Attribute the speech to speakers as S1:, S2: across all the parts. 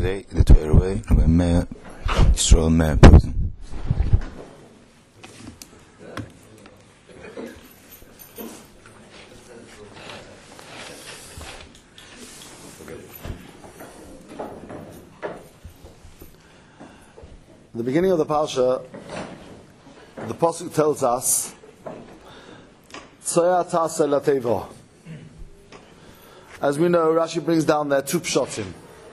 S1: today, the Torah way, Rabbi Meir, Yisrael Meir person.
S2: At the beginning of the Parsha, the Pasuk tells us, Tzoya Tasa Lateva. As we know, Rashi brings down there two pshatim.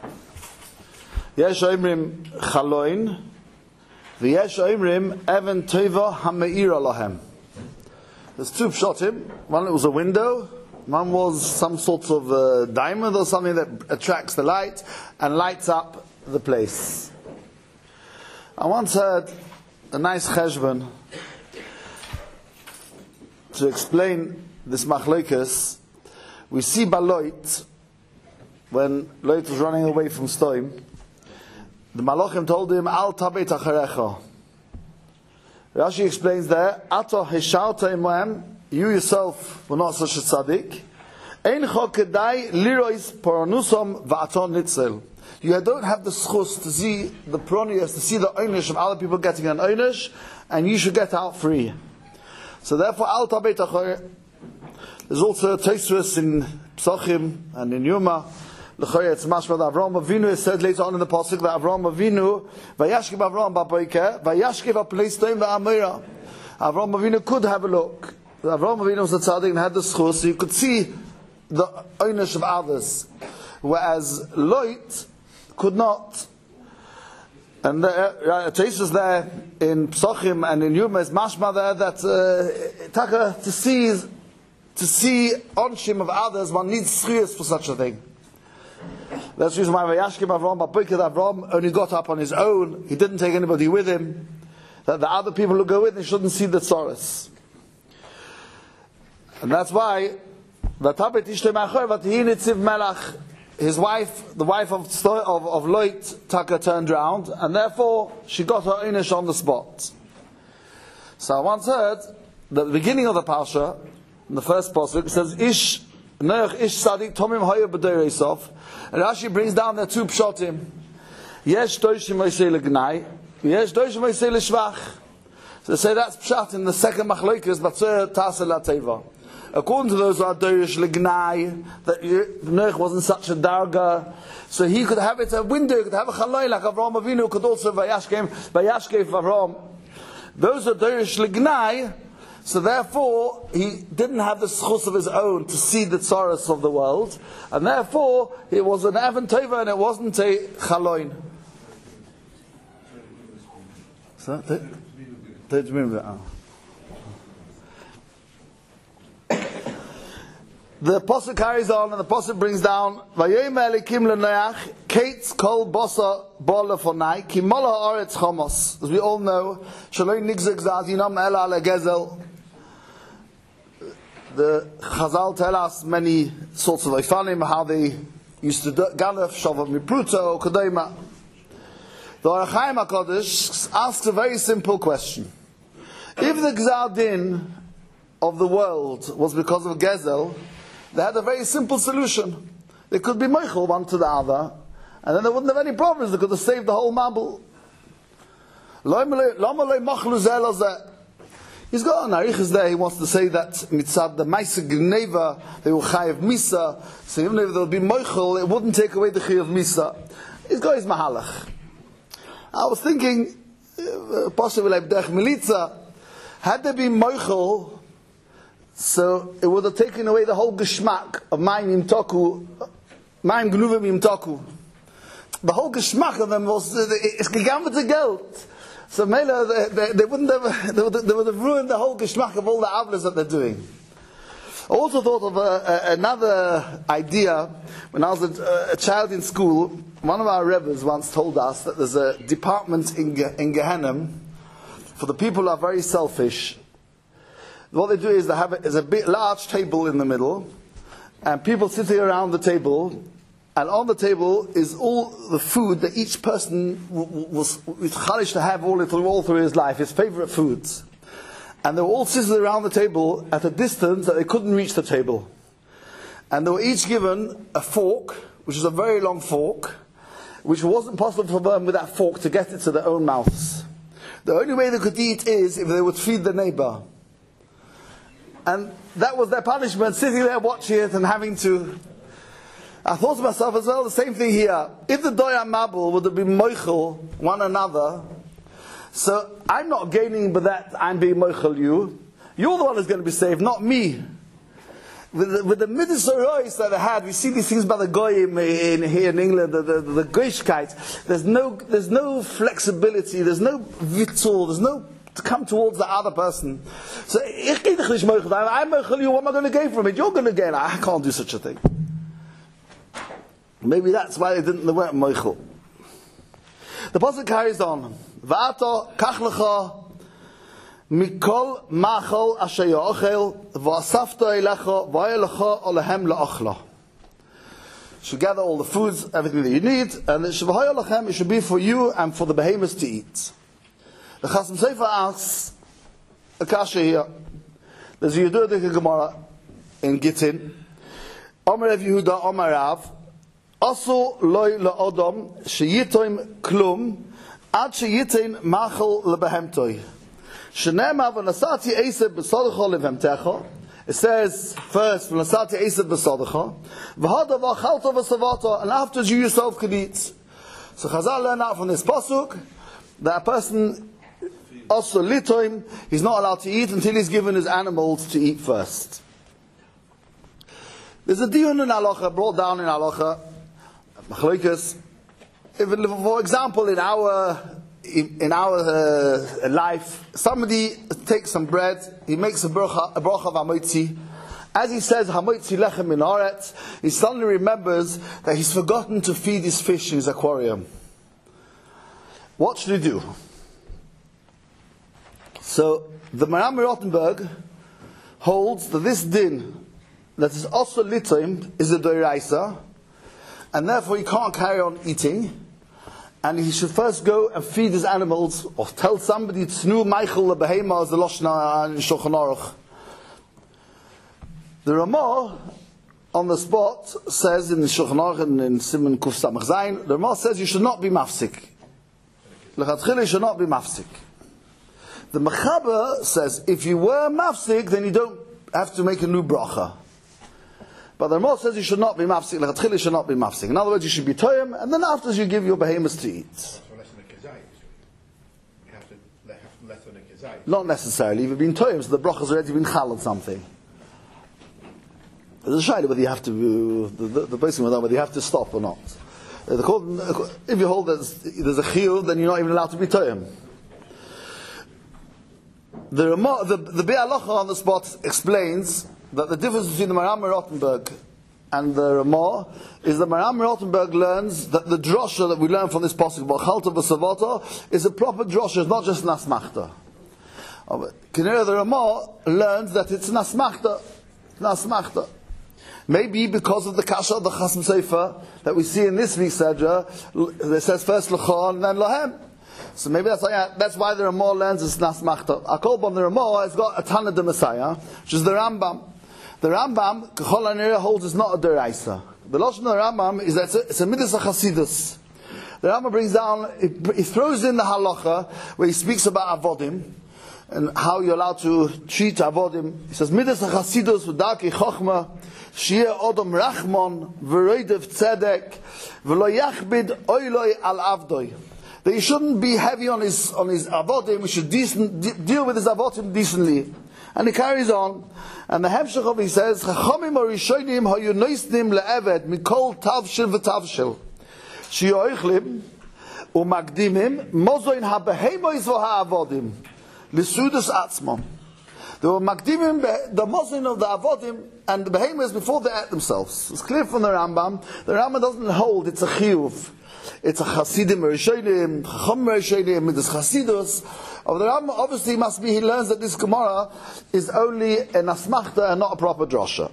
S2: Yesh Oimrim Chaloin, v'yesh Oimrim Even Tova HaMe'ira Lahem. There's two pshatim. One was a window, one was some sort of diamond or something that attracts the light and lights up the place. I once heard a nice cheshbon to explain this machlokes. We see by Lot, when Lot was running away from Stoim, the Malachim told him, Al tabet acharecha. Rashi explains there, Ato heshalta imohem, you yourself were not such a tzaddik. Ein cho kedai lirois paranusom va'aton nitzel. You don't have the schus to see the pronius, to see the oynish of other people getting an oynish, and you should get out free. So therefore, al tabet acharecha. There's also a Tosfos in Psachim and in Yuma. L'chayei it's mashma that Avraham Avinu is said later on in the pasuk that Avraham Avinu vayashkiv Avraham ba'boker vayashkiv ha'pnei Stoim va'amira. Avraham Avinu could have a look. Avraham Avinu was a tzaddik and had the schus, so you could see the oynish of others, whereas Lot could not. And the Tosfos there in Psachim and in Yuma is mashma there that taka to see onshim of others, one needs schiyas for such a thing. That's the reason why Vayashkim Avram Ba'boker, Avram only got up on his own. He didn't take anybody with him. That the other people who go with him shouldn't see the tzoros. And that's why his wife, the wife of Lot, Taka turned around, and therefore she got her oynish on the spot. So I once heard that at the beginning of the Parsha, in the first pasuk, it says, Ish Sadik Tomim Hoya B'Deireisov. And Rashi brings down the two pshatim. Yesh Doshim Moisei L'Gnai, Yesh Doshim Moisei L'Shvach. So they say that's pshat in the second machlokes, Batzoya Tasa Lateva. According to those who are Dorish L'Gnai, that Noach wasn't such a darga, so he could have it a window, he could have a chaloi like Avraham Avinu, could also Vayashkev Avraham. Those are Dorish L'Gnai. So therefore, he didn't have the schus of his own to see the tzoros of the world, and therefore it was an Even Tova and it wasn't a chaloin. So, the pasuk carries on, and the pasuk brings down, Vayomer Elikim leNoach, Kates kol bosa bola fonai, ki mola haaretz chamos. As we all know, Shaloi nigzeg zazinam ela ale gezel. The Chazal tell us many sorts of ifanim, how they used to galef, shavah mipruto, kodema. The Orach Chaim HaKadosh asks a very simple question. If the Gzar Din of the world was because of Gezel, they had a very simple solution. They could be meichel one to the other, and then they wouldn't have any problems. They could have saved the whole Mabul. He's got an arichas there. He wants to say that mitzad the ma'aseh gneva they will chayav misa. So even if there would be moichel, it wouldn't take away the chayav misa. He's got his mahalach. I was thinking, possibly like militza, had there been moichel, so it would have taken away the whole geschmack of ma'im imtoku, ma'im gnuvim imtoku. The whole geschmack of them was it's gegangen to geld. So Mela, they wouldn't have, they would have ruined the whole geschmack of all the avlas that they're doing. I also thought of another idea. When I was a child in school, one of our rebbes once told us that there's a department in Gehenna for the people who are very selfish. What they do is they have a big, large table in the middle, and people sitting around the table, and on the table is all the food that each person was chalish to have all through his life, his favorite foods. And they were all sitting around the table at a distance that they couldn't reach the table. And they were each given a fork, which is a very long fork, which wasn't possible for them with that fork to get it to their own mouths. The only way they could eat is if they would feed the neighbor. And that was their punishment, sitting there watching it and having to... I thought to myself as well, the same thing here. If the Doya Mabul would have been moichel one another, so I'm not gaining by that I'm being moichel you. You're the one who's going to be saved, not me. With the Midas Orois that I had, we see these things by the Goyim here in England, the Goyishkeit. There's no flexibility, there's no vitul, there's no to come towards the other person. So, I'm moichel you, what am I going to gain from it? You're going to gain. I can't do such a thing. Maybe that's why they weren't moichel. The pasuk carries on. Va'ata kach lecha mikol machal asher yochel va'asafta elecha va'elecha olehem la'achla. Should gather all the foods, everything that you need, and it should be for you and for the behemoths to eat. The Chasam Sofer asks a kasha here. There's a Yehuda Gemara in Gittin. Omer Rav Yehuda, Omer Rav, Asu loy la'odom sheyitoim klum ad sheyitin machal lebehemtoi. Shenemar v'nasati eiseb b'sodecha levemtecha. It says first v'nasati eiseb b'sodecha v'hada v'achalta v'savata, and after you yourself could eat. So Chazal learn out from this pasuk that a person also litoim, he's not allowed to eat until he's given his animals to eat first. There's a diyun in halacha, brought down in halacha, machlokes. For example, in our life, somebody takes some bread, he makes a bracha of hamotzi. As he says hamotzi lechem min haaretz, he suddenly remembers that he's forgotten to feed his fish in his aquarium. What should he do? So the Maram Rottenberg holds that this din that is also litim is a doiraisa, and therefore he can't carry on eating, and he should first go and feed his animals, or tell somebody tznu meichel lebehema as the Loshna in Shulchan Aruch. The Ramah on the spot says in the Shulchan Aruch and in Siman Kuf Samach Zayin, the Ramah says you should not be mafsik. Lechatchila should not be mafsik. The Mechaber says if you were mafsik, then you don't have to make a new bracha. But the Ramah says you should not be mafsik. Lechatchila should not be mafsik. In other words, you should be toyim, and then after you give your behemoths to eat. Not necessarily. You've been toyim, so the bracha has already been chal on something. There's a shayla whether you have to. The basic one whether you have to stop or not. If you hold there's a chiyuv, then you're not even allowed to be toyim. The Biur Halacha on the spot explains that the difference between the Maram Rottenberg and the Ramah is that Maram Rottenberg learns that the drosha that we learn from this pasuk, V'achalta v'savata, is a proper drosha, it's not just nasmachta. Kinera the Ramah learns that it's nasmachta. Maybe because of the kasha of the Chasam Sofer that we see in this week's Sedra, it says first l'cha and then lahem. So maybe that's why the Ramah learns it's nasmachta. Akolbam, the Ramah has got a Tana de Messiah, which is the Rambam. The Rambam, K'chol HaNireh, holds it's not a deraisa. The Lashon of the Rambam is that it's a midas HaChasidus. The Rambam brings down, he throws in the halacha where he speaks about avodim and how you're allowed to treat avodim. He says midas HaChasidus v'darkei chochma shi'eh odom rachmon v'roidev tzedek v'lo yachbid oiloi al avdoi. That he shouldn't be heavy on his avodim. He should deal with his avodim decently. And he carries on, and the Hemshech of he says, "Chachamim harishonim hayu noisnim le'eved mikol tavshil v'tavshil sheyoichlim u'magdimim mozoin habehemois v'ha'avodim l'sudas atzmon." They were magdimim the mozoin of the avodim and the behemoths before they ate themselves. It's clear from the Rambam. The Rambam doesn't hold it's a chiyuv. It's a Chasidim Rishonim, Chacham Rishonim, it is Chasidus. Of the Rambam, obviously, must be he learns that this Gemara is only an asmachta and not a proper drosha.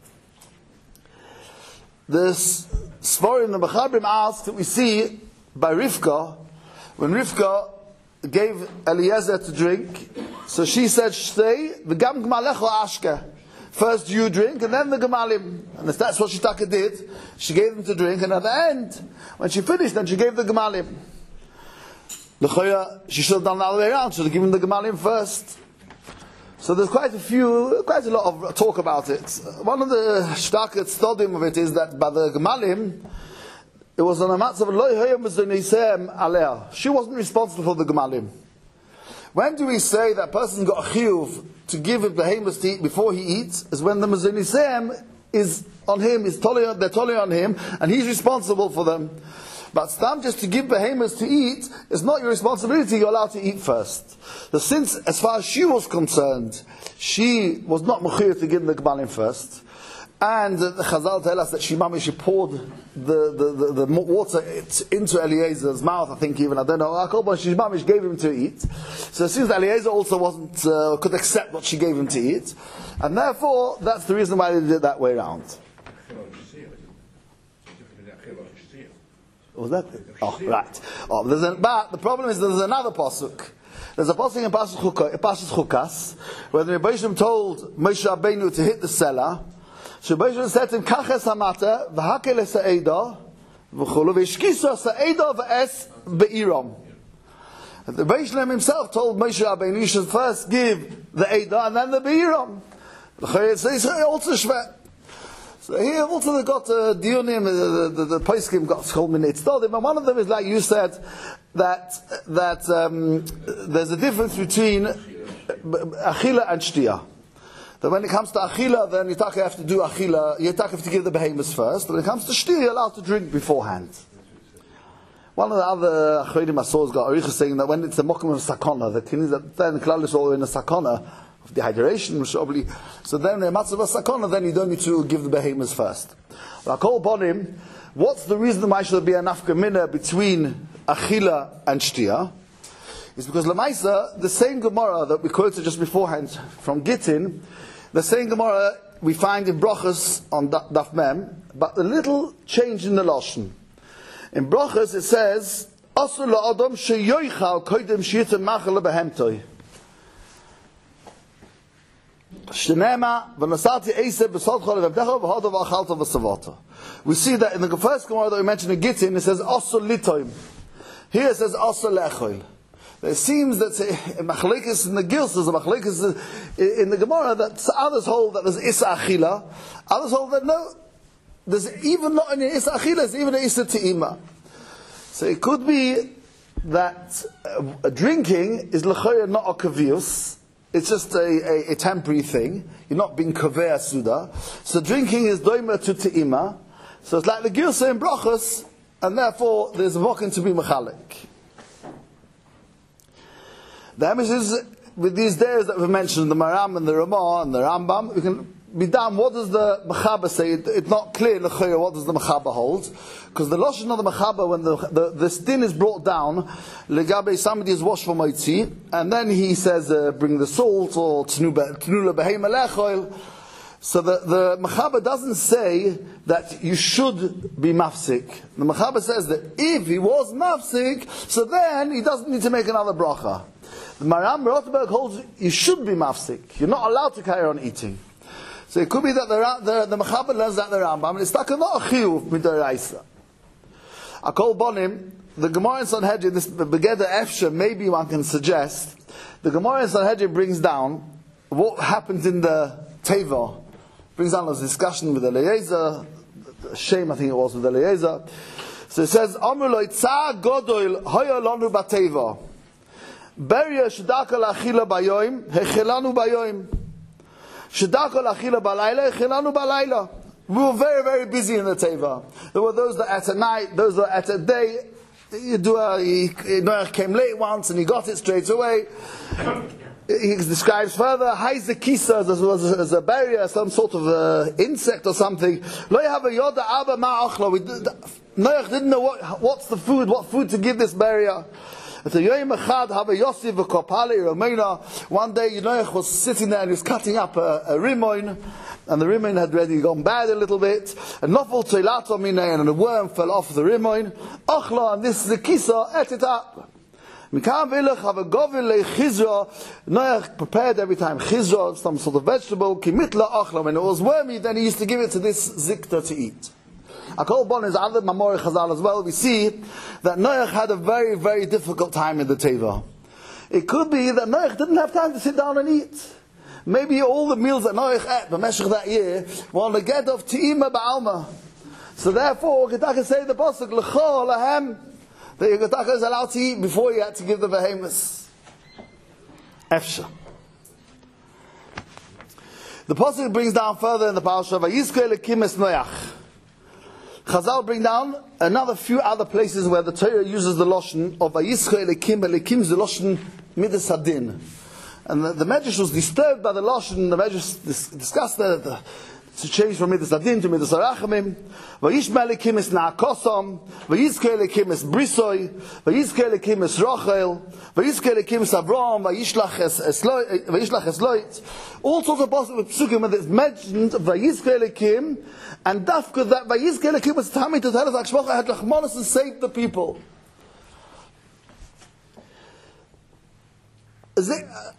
S2: This Svarim, the Mechabrim asked that we see by Rivka, when Rivka gave Eliezer to drink, so she said, "Shtei v'gam gmalecho ashke." First you drink, and then the gemalim. And that's what Shitaka did. She gave them to drink, and at the end, when she finished, then she gave the gemalim. L'choya, she should have done the other way around. She should have given the gemalim first. So there's quite a lot of talk about it. One of the Shitaka tzodim of it is that by the gemalim, it was on a matzav lo hoya mezonasem aleh. She wasn't responsible for the gemalim. When do we say that person got a chiyuv to give him behemoths to eat before he eats? Is when the mezonisem is on him, they're totally on him, and he's responsible for them. But stam just to give behemoths to eat is not your responsibility. You're allowed to eat first. So since, as far as she was concerned, she was not mechir to give the gemalim first, and the Chazal tell us that she poured the water into Eliezer's mouth. I think even, I don't know, but she gave him to eat. So it seems that Eliezer also could accept what she gave him to eat, and therefore that's the reason why they did it that way around. What was that? Oh, right. But the problem is there's another pasuk. There's a pasuk in Parshas Chukas where the Rebbe Shem told Moshe Rabbeinu to hit the cellar. So Rebbe Shem said to him, "Kaches hamata v'hakel esa'eda v'chulu v'ishkiso sa'eda v'es be'iram." The Rebbe Shem himself told Moshe Rabbeinu, "You should first give the Eidah and then the be'iram." So he's also shvet. So here also they got Dionim, the Poskim got culminated. But one of them is like you said that there's a difference between Achila and Shtia. That when it comes to Achila, then you have to do Achila, you have to give the behemoths first. When it comes to Shtia, you're allowed to drink beforehand. One of the other Achodim I saw has got Aricha saying that when it's a Mokum of Sakona, the king is that then Klal is all in a Sakona of dehydration, probably. So then in Matzav Sakona, then you don't need to give the behemoths first. But I call upon him, what's the reason why should there be a nafka minna between Achila and Shtia? It's because Lamaisa, the same Gemara that we quoted just beforehand from Gittin, the same Gemara we find in Brachas on Daf Mem, but a little change in the Lashon. In Brachas it says, "Asur la'adam sheyoichal koidem shiyitem machal behemtoi." Shnema v'nasati eiseh b'sadchol v'evdecha v'hadav v'achalta v'savata. We see that in the first Gemara that we mentioned in Gittin, it says "Asur litoim." Here it says "Asur le'echol." It seems that machlekes in the Gilsas, machlekes in the Gemara, that others hold that there's Isa Achila, others hold that no, there's even not an Isa Achila, there's even an Isa Te'ima. So it could be that drinking is l'choyer not a kavius, it's just a temporary thing, you're not being kaver suda, so drinking is doima to Te'ima, so it's like the Gilsa in Brachas, and therefore there's a vokin to be mechalek. The emissions with these days that we've mentioned, the Maram and the Ramah and the Rambam, we can be done. What does the Mechaber say? It's not clear in the Chayah what does the Mechaber hold, because the Lashon of the Mechaber, when the stin is brought down, Legabe somebody is washed for Moitzi, and then he says bring the salt or Tnula Behema Lechoil. So the Mechaber doesn't say that you should be mafsik. The Mechaber says that if he was mafsik, so then he doesn't need to make another bracha. The Maram Rotberg holds you should be mafsik. You're not allowed to carry on eating. So it could be that the Mechaber learns that the Rambam, and it's not a chiyuv mid'oraisa. I call Bonim, the Gemara in Sanhedrin, this Begeder Efshe, maybe one can suggest, the Gemara in Sanhedrin brings down what happens in the Teva, brings down this discussion with Eliezer, Shem I think it was with Eliezer. So it says, Amru lo Tzar Godoil Hoya Lanu Bateva. Beria Shedaka Lachila Bayoim, Hechelanu Bayoim. Shedaka Lachila Balayla, Hechelanu Balayla. We were very, very busy in the Teva. There were those that at a night, those that at a day. Noach came late once and he got it straight away. He describes further, Haize Kisa as a barrier, some sort of insect or something. Lo Yahava Yoda Abba Ma'achla. Noach didn't know what's the food, what food to give this barrier. One day, Noach was sitting there and he was cutting up a rimoin, and the rimoin had already gone bad a little bit, and a worm fell off the rimoin. Achla, and this is the kisa, ate it up. Noach prepared every time chizra, some sort of vegetable. When it was wormy, then he used to give it to this zikta to eat. Akol Bon is other Mamori Chazal as well. We see that Noach had a very, very difficult time in the Teva. It could be that Noach didn't have time to sit down and eat. Maybe all the meals that Noach ate b'meshech that year were on the get of Te'ima Ba'alma. So therefore, Getaka say the pasuk L'cho Lahem, that Getaka is allowed to eat before he had to give the behemoths. Efsha. The pasuk brings down further in the parasha Vayizkei Elokim es Noach. Chazal bring down another few other places where the Torah uses the loshon of Vayizkei Elokim. Elokim is the loshon midas hadin. And the Medrash was disturbed by the loshon. The Medrash discussed that to change from midas hadin to midas harachamim. Vayishma Elokim es na'akosom. Vayizkei Elokim es brisoi. Vayizkei Elokim es rochel. Vayizkei Elokim es Avram. Vayishlach es loit. All sorts of psukim where it's mentioned Vayizkei Elokim, and dafka that Vayizkei Elokim was Tami to tell us Akshmocha had Lachmanos and saved the people. Is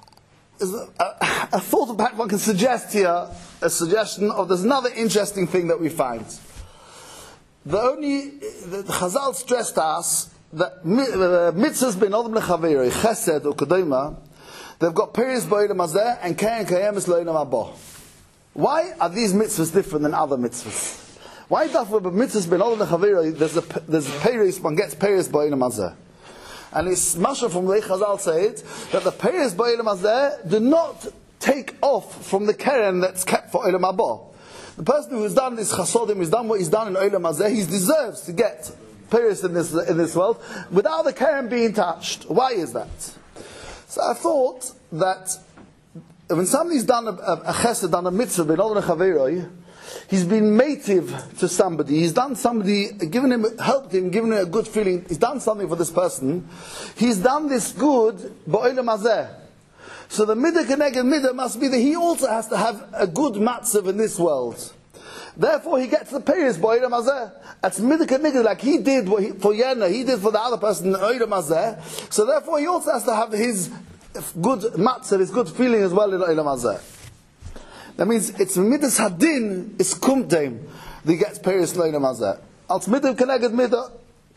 S2: a thought of one can suggest here a suggestion of there's another interesting thing that we find. The Chazal stressed to us that mitzvahs ben adam lechaveri, chesed or kedema, they've got periods b'olam hazeh and kain kayemis lo'olam haba. Why are these mitzvahs different than other mitzvahs? Why therefore mitzvahs ben adam lechaveri there's a periods, one gets periods b'olam hazeh? And it's Masha from the Chazal said that the periods b'olam hazeh do not take off from the keren that's kept for olam haba. The person who has done this chasodim, who's done what he's done in olam hazeh, he deserves to get periods in this world without the keren being touched. Why is that? So I thought that when somebody's done a chesed, done a mitzvah, ben adam lechaveri, he's been mative to somebody, he's done somebody, helped him, given him a good feeling, he's done something for this person, he's done this good b'olam hazeh. So the midah keneged midah must be that he also has to have a good matzav in this world. Therefore he gets the periods b'olam hazeh. That's midah keneged, like he did for Yena, he did for the other person in olam hazeh. So therefore he also has to have his good matzav, his good feeling as well in olam hazeh. That means it's midas hadin, it's kumteim, that he gets periods in olam hazeh. Als midah keneged midah.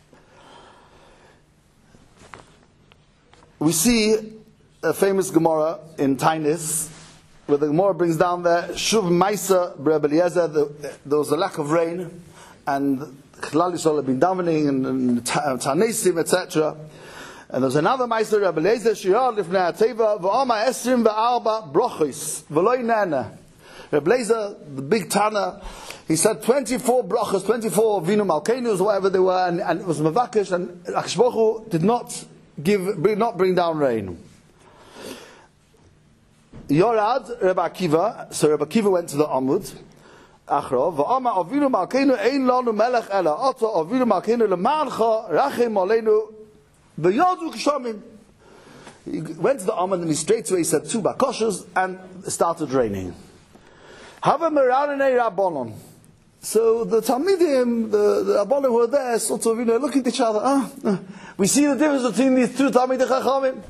S2: We see a famous Gemara in Tainis, where the Gemara brings down there, Shuv Maisa Rebbe Eliezer, there was a lack of rain, and Chlal Yisrael had been davening, and Tanesim, etc. And there's another Maisa Rebbe Eliezer, Shirah Lifnei HaTeva, V'ama Esrim V'arba Brochis, V'loi Nana. Rebbe Eliezer, the big Tana, he said 24 brachas, 24 Vinu Malkenus, whatever they were, and it was Mavakish, and Akash Baruch Hu did not bring down rain. Yorad Rebbe Akiva, so Rebbe Akiva went to the Amud Achrov. V'ama Avinu Malkeinu ein lanu melech ela ata Avinu Malkeinu lemancha rachem aleinu v'yodu k'shomim. He went to the Amud and he straight away said two bakoshas and it started raining. Hava meranei rabbonon. So the Talmidim, the Rabbonim who were there, sort of look at each other. We see the difference between these two Talmidei Chachamim.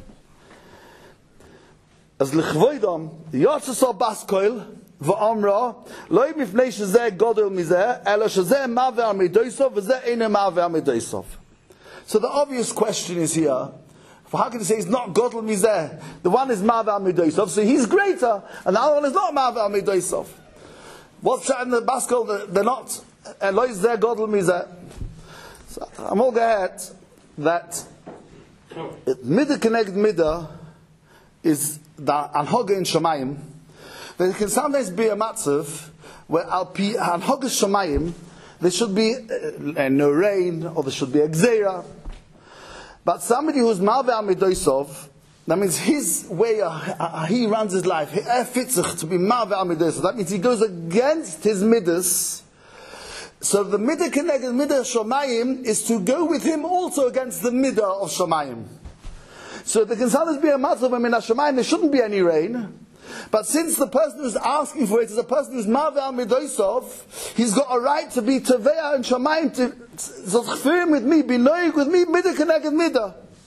S2: As l'chvoidam, yotzasol baskoil v'amra loy mifnei shezeh godel mizeh ela shezeh ma'aveh al midoisov v'zeh eine ma'aveh al midoisov. So the obvious question is here, how can you say he's not godel mizeh? The one is ma'aveh al midoisov, so he's greater, and the other one is not ma'aveh al midoisov. What's that in the baskoil? They're not. Loy zeh godel mizeh. So I'm all glad that midah keneged midah is the anhoga in Shamayim. There can sometimes be a matzav where anhoga Shamayim there should be no rain or there should be a gzeira. But somebody who's ma'aveh amidoisov, that means his way he runs his life, he fitzach to be ma'aveh amidoisov. That means he goes against his midas. So the midah keneged midah Shamayim is to go with him also against the midah of Shamayim. So there can sometimes be a matzah when in Hashemayim there shouldn't be any rain, but since the person who's asking for it is a person who's ma'aveh al midoisov, he's got a right to be teveah and Shamayim to chafir with me, be noig with me, midah keneged midah.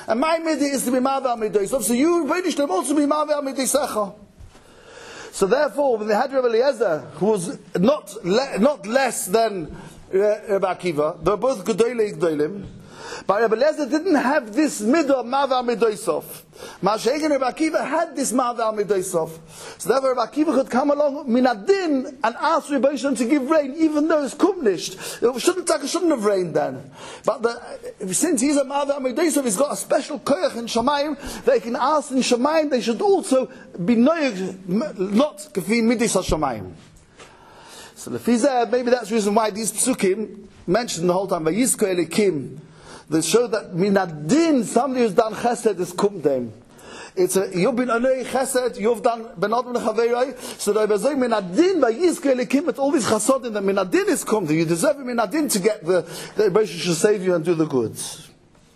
S2: And my midi is to be Ma'aveh al Midosav. So you, Bnei Shlom, also be Ma'aveh al Midosecha. So therefore, when they had Rabbi Eliezer, who was not less than Rabbi Akiva, they were both Gedolei Gedolim, but Rabbi Eliezer didn't have this midah of Ma'aveh al Midosav. Ma'aseh and Rabbi Akiva had this Ma'aveh al Midosav. So therefore Rabbi Akiva could come along minadin and ask Rabbi Shalom to give rain, even though it's kumnished. It shouldn't have rained then. But since he's a Ma'aveh al Midosav, he's got a special koyach in Shamayim. They can ask in Shamayim, they should also be noyeg, not kafin midis Shamayim. So maybe that's the reason why these psukim mentioned the whole time, Vayizko Elikim, they show that minadin, somebody who's done chesed is kumdem. It's you've been onei chesed, you've done benad v'chaveroi. So they were saying minadin vayizke elikim. It's all these chasodim that minadin is kumdem. You deserve minadin to get the Rebbe should save you and do the goods.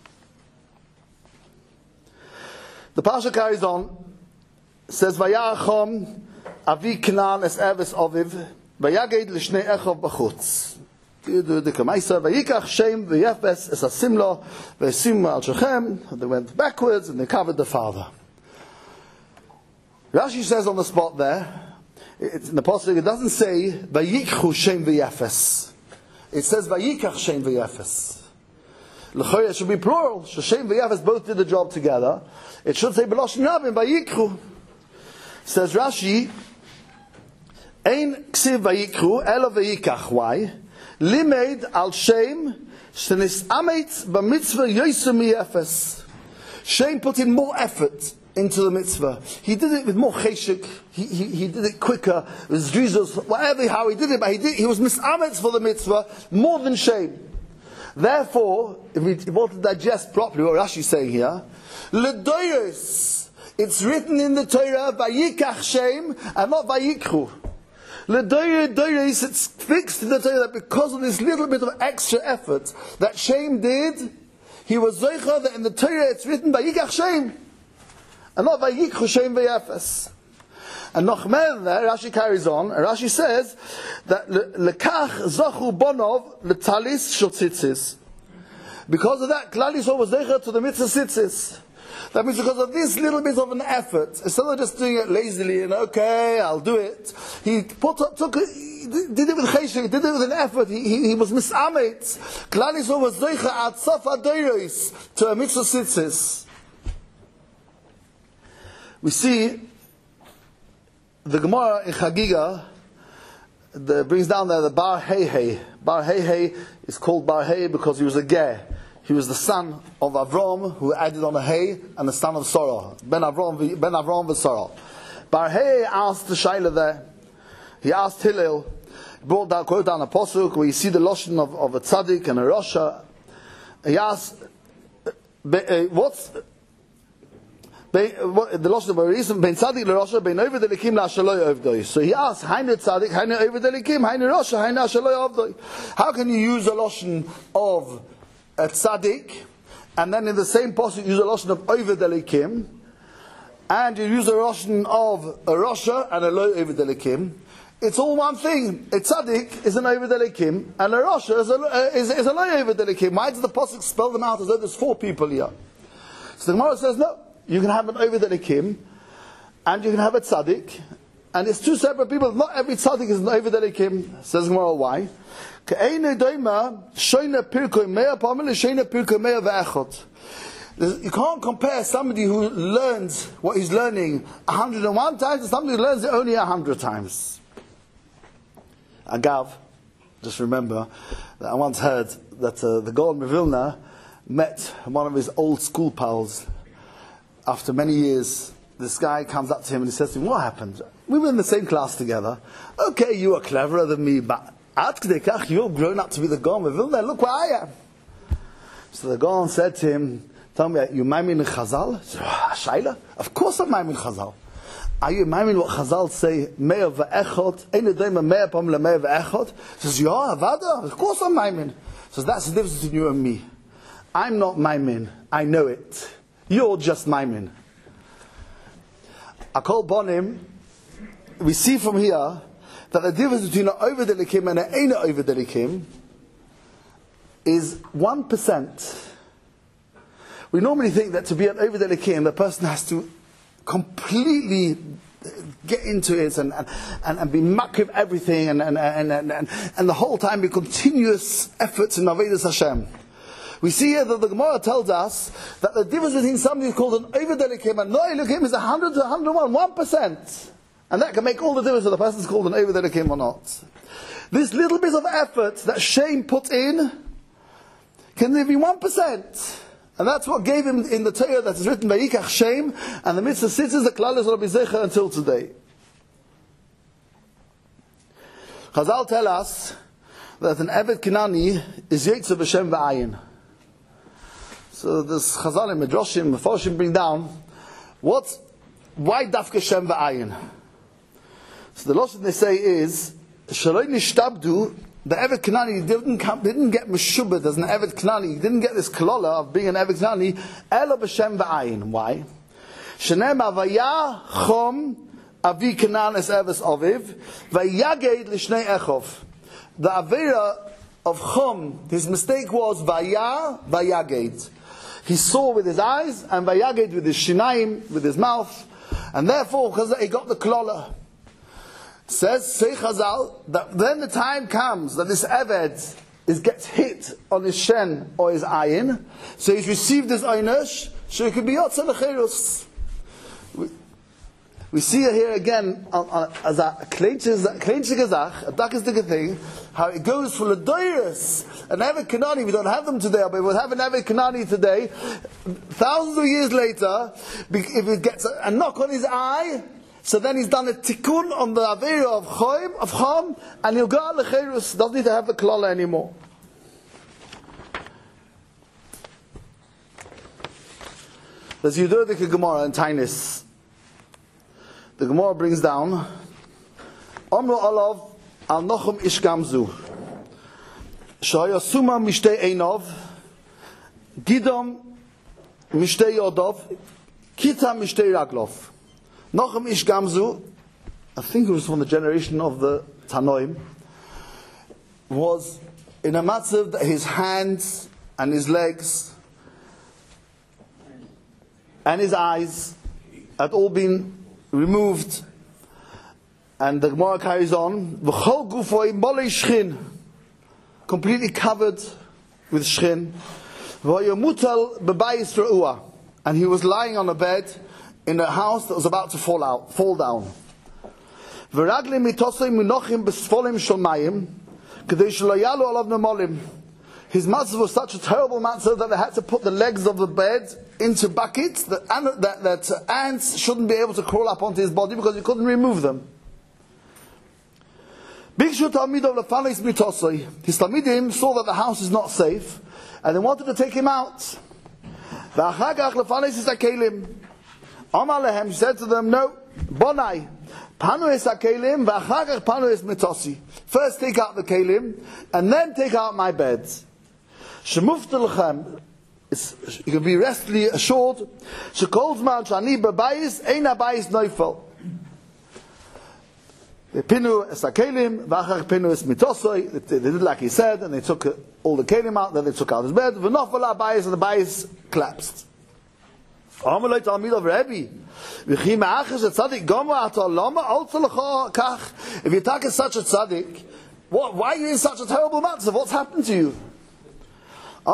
S2: The parsha carries on. It says vayachom avi Knan es eves aviv vayaged l'shnei echov b'chutz. Vayikach Shem v'Yefes es asimlo v'esim al Shechem. They went backwards and they covered the father. Rashi says on the spot there, in the pasuk it doesn't say Vayikchu Shem v'Yefes. It says Vayikach Shem v'Yefes. L'choya should be plural. Shem v'Yefes both did the job together. It should say B'loshin Rabim Vayikchu. Says Rashi, Ein ksiv Vayikchu elo Vayikach. Why? Limed al Shem shenis ametz b'mitzvah yosem efes. Shem put in more effort into the mitzvah. He did it with more cheshik. He did it quicker. It was Jesus, whatever how he did it, but he was misametz for the mitzvah more than Shem. Therefore, if we want to digest properly what Rashi is saying here, ledoyos, it's written in the Torah vayikach Shem and not vayikchu. It's fixed in the Torah that because of this little bit of extra effort that Shem did, he was zoicha that in the Torah it's written Vayikach Shem and not Vayikchu Shem v'Yefes. And Nochmer there, Rashi carries on, and Rashi says that lekach zochu bonov letalis shel tzitzis. Because of that, Klal Yisrael was zoicha to the mitzvah tzitzis. That means because of this little bit of an effort, instead of just doing it lazily and okay, I'll do it, he did it with cheshik, did it with an effort. He was misametz. Klal Yisrael was zoicha at sof adoros to a mitzvah tzitzis. We see the Gemara in Chagiga brings down there the Bar Hei. Bar Hei is called Bar Hei because he was a ger. He was the son of Avram, who added on a hay, and the son of Sarah. Ben Avram v'Sarah. Bar Hei asked the Shaila there. He asked Hillel. He brought down, quote down a pasuk where you see the lashon of a tzaddik and a rasha. He asked, what's the lashon of a reason? Ben tzaddik l'rasha, ben over delikim la'ashaloi ovdoi. So he asked, Hainu tzaddik, Hainu over delikim, Hainu rasha, Hainu ashaloi ovdoi. How can you use a lashon of a tzaddik, and then in the same pasuk use a lashon of over delikim, and you use a lashon of a rasha and a lo over delikim? It's all one thing. A tzaddik is an over delikim, and a rasha is a lo over delikim. Why does the pasuk spell them out as though there's four people here? So the Gemara says no. You can have an over delikim, and you can have a tzaddik, and it's two separate people. Not every tzaddik is an over delikim. Says the Gemara why? You can't compare somebody who learns what he's learning 101 times to somebody who learns it only 100 times. Agav, just remember that I once heard that the Gaon of Vilna met one of his old school pals. After many years, this guy comes up to him and he says to him, what happened? We were in the same class together. Okay, you are cleverer than me, but you've grown up to be the Gaon of Vilna. Look where I am. So the Gaon said to him, tell me, are you maimin in Chazal? Shaila? Of course I'm maimin Chazal. Are you maimin what Chazal say, me'er v'echot, ein edema me'er pam le'me'er v'echot? He says, yeah, avada, of course I'm maimin. So that's the difference between you and me. I'm not maimin, I know it. You're just maimin. Akol bonim, we see from here that the difference between an over delikim and an ain't over delikim is 1%. We normally think that to be an Oved Elikim, the person has to completely get into it and be makriv everything and the whole time be continuous efforts in Avodas Hashem. We see here that the Gemara tells us that the difference between somebody who's called an Oved Elikim and no Elikim is 100 to 101, 1%. And that can make all the difference whether the person's called an Oved Elikim or not. This little bit of effort that Shem put in can be 1%. And that's what gave him in the Torah that is written by Yikach Shem, and the mitzvah sits the Klal Yisrael B'Zecher until today. Chazal tell us that an Eved Kinani is Yetzer B'Shem V'ayin. So this Chazal in Midrashim, Mefarshim bring down, why Dafka Shem V'ayin? So the lashon they say is, Shaloi Nishtabdu, the Eved Knani didn't get Meshubed as an Eved Knani. He didn't get this klola of being an Eved Knani. Ela b'shem v'ayin. Why? Shenem avaya chom avi Kanan es Eves Aviv vayaged l'shnei echov. The avera of chom, his mistake was vayaged. He saw with his eyes and vayaged with his shinayim, with his mouth, and therefore because he got the klola. Says Say Chazal that then the time comes that this Eved gets hit on his shen or his ayin, so he's received his einish, so he could be yotza lecherus. We see it here again as a kleinche gezach, a dakisdige thing, how it goes for the doiris. An Eved Kanani, we don't have them today, but we'll have an Eved Kanani today. Thousands of years later, if it gets a knock on his eye, so then he's done a tikkun on the avera of chom, and he'll go out lecherus, doesn't need to have the klala anymore. There's Yudodika Gemara in Tainis. The Gemara brings down, Omru Olav al Nochum Ish Gamzu, Shayasuma Mishtei Einov, Gidom Mishtei Yodov, Kita Mishtei Raglov. Nochem Ish Gamzu, I think it was from the generation of the Tanoim, was in a matzav that his hands and his legs and his eyes had all been removed. And the Gemara carries on, V'chol gufoi molei shchin, completely covered with shchin, V'yomutal bebayis re'ua, and he was lying on a bed in a house that was about to fall down. His matzah was such a terrible matzah that they had to put the legs of the bed into buckets that ants shouldn't be able to crawl up onto his body because he couldn't remove them. His talmidim saw that the house is not safe and they wanted to take him out. Amar lehem, said to them, no, bonai, panu es hakelim, v'achagach panu es mitosi. First take out the kelim, and then take out my beds. Shemufta lechem, you can be restfully assured, shekol zman shani bebayis, ein habayis neufel. They pinu es hakelim, v'achagach pinu es mitosi. They did like he said, and they took all the kelim out, then they took out his bed, v'nofel habayis, and the bayis collapsed. If you take a such a tzaddik, why are you in such a terrible matter? What's happened to you? I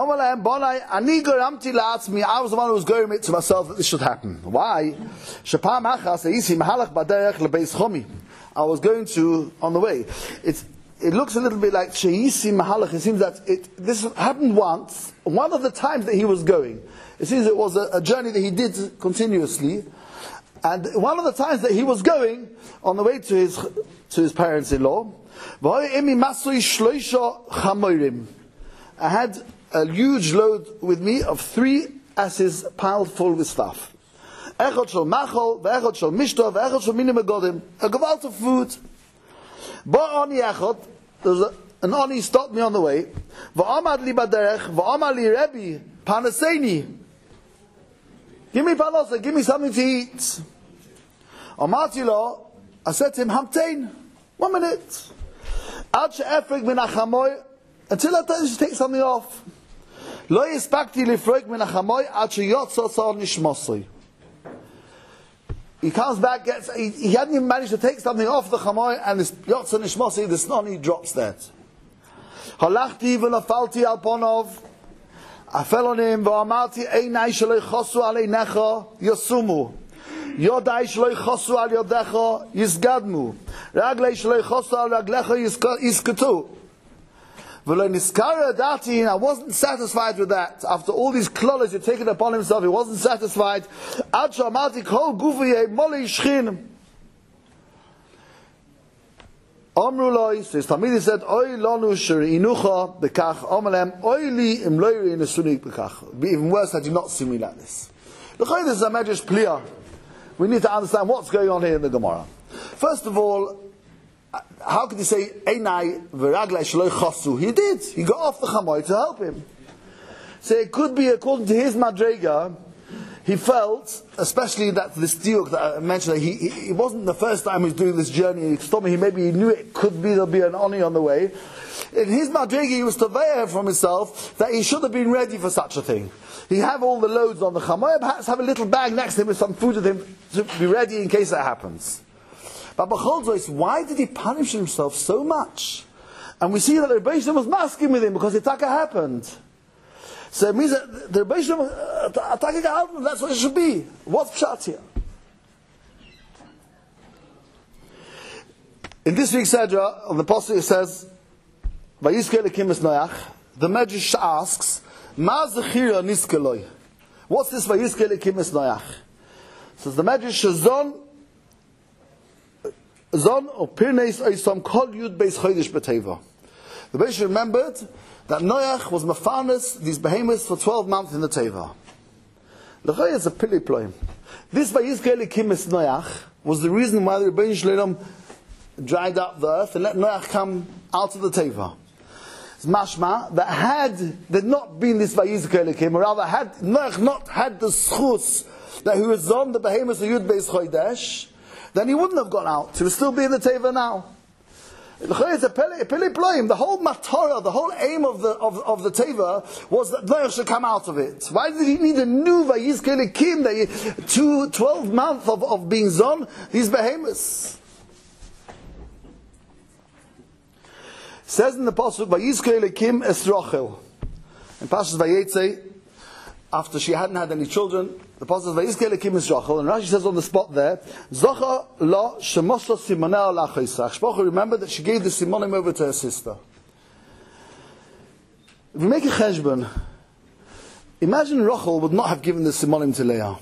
S2: was the one who was going it to myself that this should happen. Why? I was going to, on the way. It looks a little bit like Sheisi Mahalach. It seems that this happened once, one of the times that he was going. It seems it was a journey that he did continuously, and one of the times that he was going on the way to his parents-in-law, I had a huge load with me of 3 asses piled full with stuff. A gewalt of food. There's an oni stopped me on the way. Give me panosa, give me something to eat. I said to him, Hamtein, 1 minute. Until I take something off. Lo yispakti lifroik min hachamoy ad sheyotzo tzor nishmosoi. He comes back, he hadn't even managed to take something off the chamoy, and this yotzo nishmosoi, the snoni drops that. Halachti v'nafalti al ponov. I fell on him, v'amarti einai shaloi chosu alei necha yosumu. Yodai shaloi chosu al yodecha yisgadmu. Raglei shaloi chosu al raglecha yiskatu. V'lo niskara dati, and I wasn't satisfied with that. After all these klolas he'd taken upon himself, he wasn't satisfied. Ad shamarti kol gufi moli shchin. Amru loi, so his Talmidi said, Oy lanu sherinucha bekach, omalem, oy li im loyri in the sunik bekach. It'd be even worse had you not seen me like this. Look, this is a medrash pliya. We need to understand what's going on here in the Gemara. First of all, how could he say, Einai v'raglei shloi chasu? He did. He got off the chamoy to help him. So it could be, according to his madrega, he felt, especially that this diuk that I mentioned, that he wasn't the first time he was doing this journey. He told me maybe he knew it could be there'll be an oni on the way. In his madrigi, he was taveh from himself that he should have been ready for such a thing. He have all the loads on the chamoy, perhaps have a little bag next to him with some food with him to be ready in case that happens. But B'chol, why did he punish himself so much? And we see that the Rebbe was masking with him because Itaka happened. So it means that the Rebbe attacking the that's what it should be. What's pshat here? In this week's Sedra, on the pasuk it says, "Vayizke lekim es Noach." The Medrash asks, "Ma zechira niskeloi?" What's this Vayizke lekim es Noach? Says the Medrash, "Zon or pirneis oisam kol yud beis chodesh b'teva." The Rebbe remembered that Noach was mafanas these behemoths for 12 months in the Teva. L'chai is a pili ploim. This Vayizke lekim es Noach was the reason why the Rebbeinu Shloim dried up the earth and let Noach come out of the Teva. It's mashma that had there not been this Vayizke lekim, or rather had Noach not had the schus that he was on the behemoths of Yud Beis Chodesh, then he wouldn't have gone out. He would still be in the Teva now. It's a pili ploim. The whole matorah, the whole aim of the Teva was that Noach should come out of it. Why did he need a new Vayizke lekim, that 12 months of being zon, these behemoths? It says in the pasuk, Vayizke lekim es Rachel. In Parshas Vayetze, after she hadn't had any children, the pasuk says, Vayizke lekim es Rachel, and Rashi says on the spot there, Zocha lo shemoso simoneh al achaisa. Shpocha remembered that she gave the simonim over to her sister. If we make a cheshbon, imagine Rachel would not have given the simonim to Leah.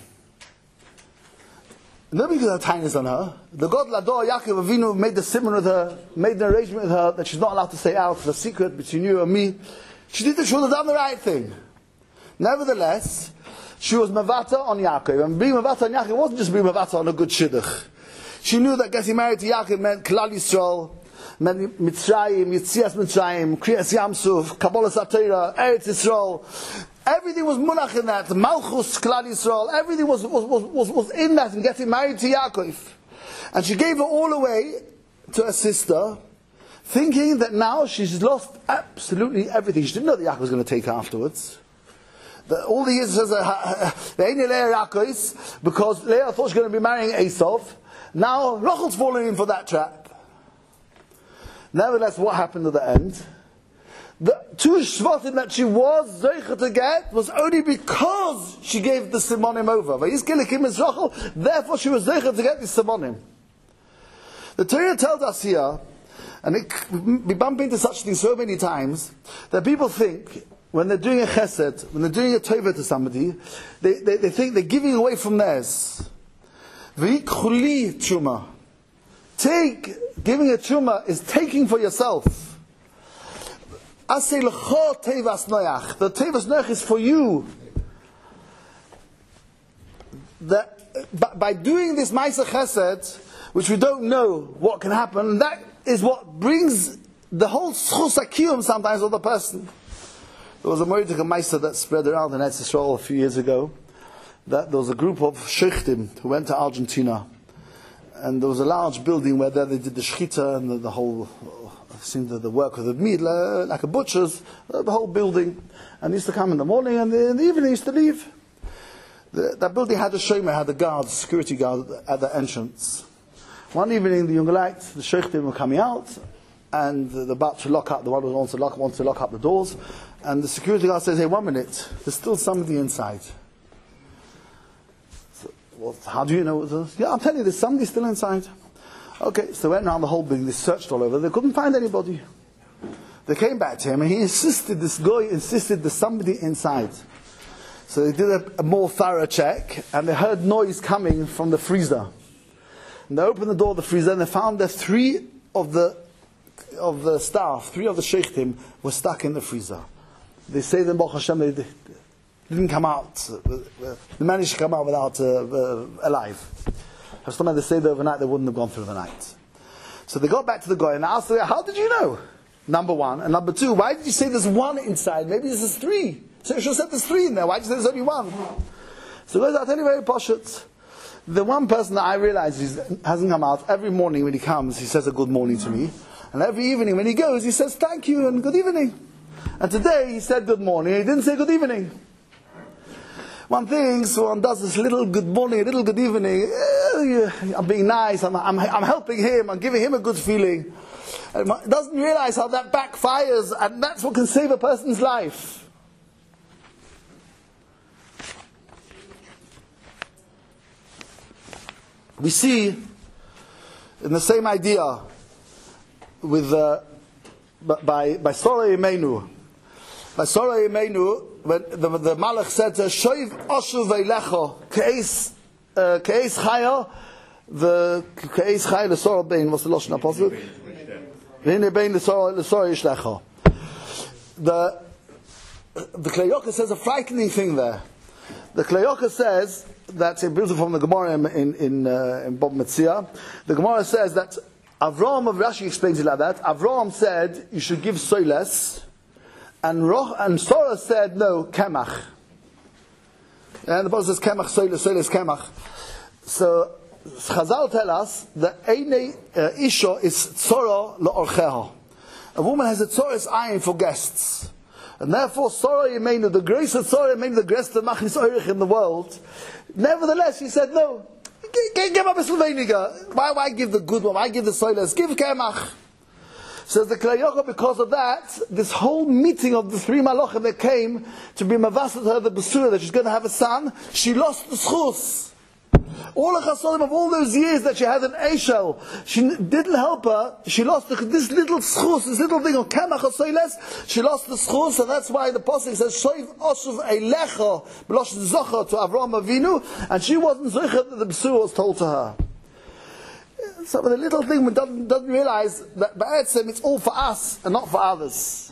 S2: Nobody could have tinies on her. The God Lador Yaakov Avinu made the simon with her, made an arrangement with her that she's not allowed to say out, it's a secret between you and me. She would have done the right thing. Nevertheless, she was mavata on Yaakov, and being mavata on Yaakov wasn't just being mavata on a good shidduch. She knew that getting married to Yaakov meant Klal Yisrael, meant Mitzrayim, Yitzias Mitzrayim, Kriyas Yamsuf, Kabbalah Satira, Eretz Yisrael. Everything was munach in that. Malchus, Klal Yisrael, everything was in that, and getting married to Yaakov. And she gave it all away to her sister, thinking that now she's lost absolutely everything. She didn't know that Yaakov was going to take her afterwards. All the years says because Leah thought she was going to be marrying Esav. Now Rachel's falling in for that trap. Nevertheless, what happened at the end? The 2 shvatim that she was zeicha to get was only because she gave the simonim over. Therefore, she was zeicha to get the simonim. The Torah tells us here, and we bump into such things so many times, that people think when they're doing a chesed, when they're doing a tova to somebody, they think they're giving away from theirs. V'yikhuli truma. Giving a truma is taking for yourself. Asay l'cho tevas noach. The tevas noach is for you. By doing this ma'aser chesed, which we don't know what can happen, that is what brings the whole schus hakiyum sometimes of the person. There was a Mordechai Meister that spread around in Eretz Yisrael a few years ago, that there was a group of shechtim who went to Argentina, and there was a large building where they did the shechita and the whole seemed to the work of the meat, like a butcher's, the whole building. And he used to come in the morning, and in the evening he used to leave. That building had a shomer, had a guard, security guard at the entrance. One evening, the Jungelite, the sheikhtim were coming out, and they're about to lock up, the one who wants to lock up the doors, and the security guard says, "Hey, 1 minute, there's still somebody inside." So, well, how do you know? Yeah, I'm telling you, there's somebody still inside. Okay, so they went around the whole building, they searched all over, they couldn't find anybody. They came back to him, and this guy insisted there's somebody inside. So they did a more thorough check, and they heard noise coming from the freezer. And they opened the door of the freezer, and they found that three of the staff, three of the sheikhtim, were stuck in the freezer. They say that Baruch Hashem, they didn't come out. They managed to come out without alive. They stayed overnight, they wouldn't have gone through the night. So they got back to the guy and asked the guy, "How did you know?" Number one. And number two, why did you say there's one inside? Maybe there's three. So you should have said there's three in there. Why did you say there's only one? So he goes, "I'll tell you very poshut. The one person that I realize hasn't come out, every morning when he comes, he says a good morning to me. And every evening when he goes, he says thank you and good evening. And today he said good morning, he didn't say good evening. One thinks, one does this little good morning, a little good evening, I'm being nice, I'm helping him, I'm giving him a good feeling. And doesn't realize how that backfires, and that's what can save a person's life. We see in the same idea with by Sorah Imeinu. By Sorah Imeinu, when the Malach said to Shoiv Oshuv Eilecho Keis Chaya, the Keis Chaya the Sorah Bein, what's the Lashon Apostle? V'hine Bein the Sorah Yishlecho. The Klei Yoka says a frightening thing there. The Klei Yoka says that it builds from the Gemara in Bob Metzia. The Gemara says that Avraham of Rashi explains it like that. Avraham said you should give soiles, and Sorah said no, kemach. And the Bible says kemach soiles kemach. So Chazal tell us that Einei Isha is tzora le'orcheha. A woman has a tzoras ayin for guests. And therefore, Sorah Yemeinu, the grace of Sorah Yemeinu, the grace of Machnis Oirich in the world, nevertheless, she said, no, give up a Sloveniga. Why give the good one? Why give the soiles? Give Kemach. Says the Klei Yoka, because of that, this whole meeting of the three malachim that came to be mavasat her the Besura, that she's going to have a son, she lost the schus. All the chasodim of all those years that she had in Eshel, she didn't help her. She lost this little schus, this little thing of kemach soiles. She lost the schus, and that's why the pasuk says shoiv oshuv eilecha b'losh zocha to Avraham Avinu, and she wasn't zocha that the besura was told to her. So the little thing doesn't realize that ba'etzem it's all for us and not for others.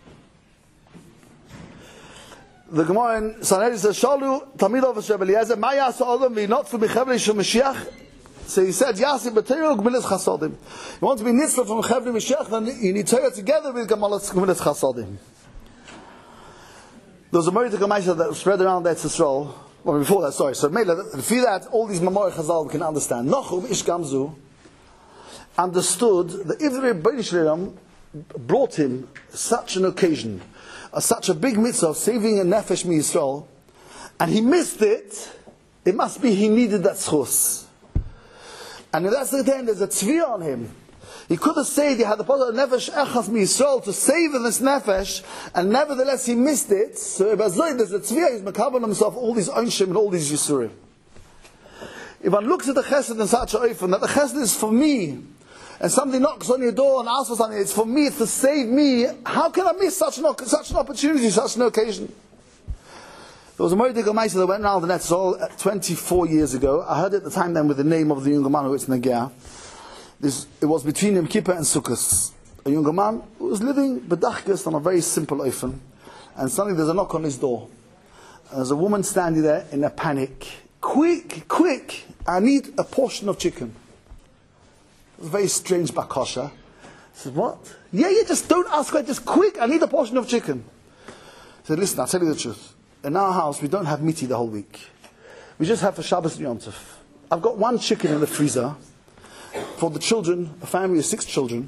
S2: The Gemara in Sanhedrin says, "Shalu Tamidov Hashem Eliezer, Ma Yasa Olam V'Not V'Mechavli Shel Mashiach." So he said, "Yasi B'Teirah Gemilas Chasodim." You want to be nitzvah from Mechavli Mashiach, then you need Torah together with Gemilas Chasodim. There was a Moritic Gemaisha that spread around Eretz Yisrael. Well, before that, sorry. So, through that, all these Mamori Chazal we can understand. Nochum Ish Gamzu understood that if the Rebbeinu Shalom brought him such an occasion, such a big mitzvah of saving a nefesh mi Yisrael, and he missed it, it must be he needed that schus. And if that's the end, there's a tzviyah on him. He could have said he had the power of nefesh echas mi Yisrael to save this nefesh, and nevertheless he missed it. So there's a tzviyah, he's makabel himself all these onshim and all these yisurim. If one looks at the chesed in such a oifen, that the chesed is for me, and somebody knocks on your door and asks for something, it's for me, it's to save me, how can I miss such an opportunity, such an occasion? There was a Moridik Amaisa that went around the net 24 years ago. I heard it at the time then with the name of the younger man who was Negea. It was between Yom Kippur and Sukkot. A younger man who was living bedachkas on a very simple oifen, and suddenly there's a knock on his door. And there's a woman standing there in a panic. Quick, I need a portion of chicken. It was a very strange bakasha. I said, what? Yeah, just don't ask her, just quick, I need a portion of chicken. I said, listen, I'll tell you the truth. In our house, we don't have meaty the whole week. We just have for Shabbos and Yom Tov. I've got one chicken in the freezer for the children, a family of 6 children.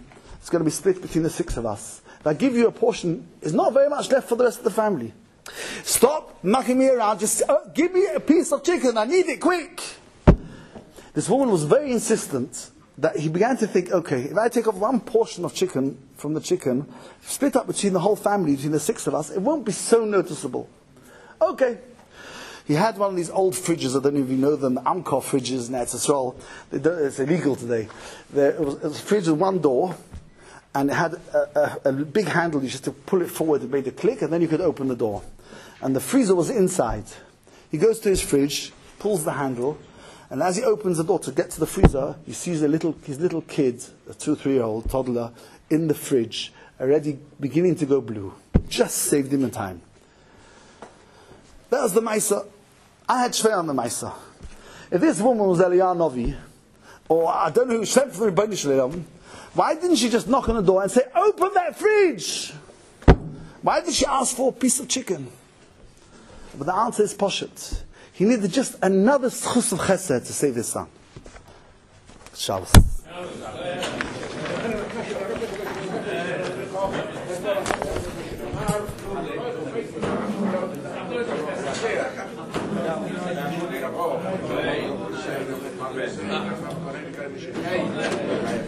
S2: it's going to be split between the 6 of us. If I give you a portion, there's not very much left for the rest of the family. Stop knocking me around, just give me a piece of chicken, I need it quick. This woman was very insistent that he began to think, okay, if I take off one portion of chicken from the chicken, split up between the whole family, between the 6 of us, it won't be so noticeable. Okay. He had one of these old fridges, I don't know if you know them, Amcor fridges in Eretz Yisrael. It's illegal today. It was a fridge with one door, and it had a big handle. You just to pull it forward, it made a click, and then you could open the door. And the freezer was inside. He goes to his fridge, pulls the handle, and as he opens the door to get to the freezer, he sees his little kid, a 2 or 3 year old toddler, in the fridge, already beginning to go blue. Just saved him in time. That was the Maisa. I had Shvei on the Maisa. If this woman was Eliyahu Novi, or I don't know who, Shem from Rebbeinu Shalom, why didn't she just knock on the door and say, open that fridge? Why did she ask for a piece of chicken? But the answer is Poshet. He needed just another schus of chesed to save his son. Shabbos.
S3: Hey.